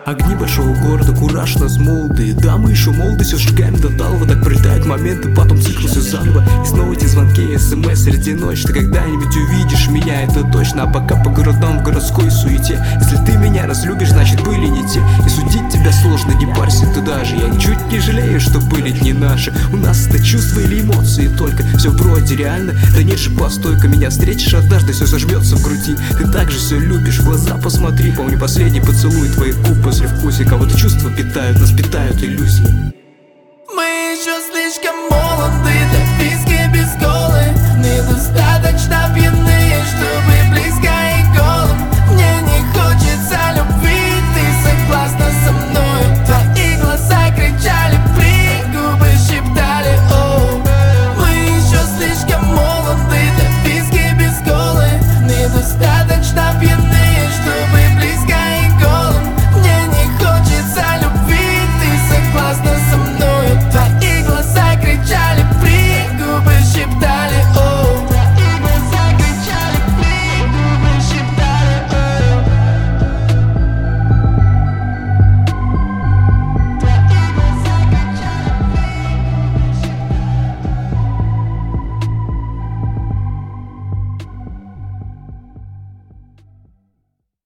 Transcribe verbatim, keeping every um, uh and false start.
Огни большого города, кураж нас молодые. Да, мы еще молоды, все сжигаем до талого. Так пролетают моменты, потом цикл все заново. И снова эти звонки, смс среди ночи. Ты когда-нибудь увидишь меня, это точно. А пока по городам в городской суете. Если ты меня разлюбишь, значит были не те. И судить тебя сложно, не парься ты даже. Я ничуть не жалею, что были не наши. У нас это чувства или эмоции только. Все вроде реально, да нет же, постойка. Меня встретишь однажды, все зажмется в груди. Ты также все любишь, в глаза посмотри. Помни последний поцелуй твоих губ после вкуса. Кого-то чувства питают, нас питают иллюзии. Мы еще слишком молоды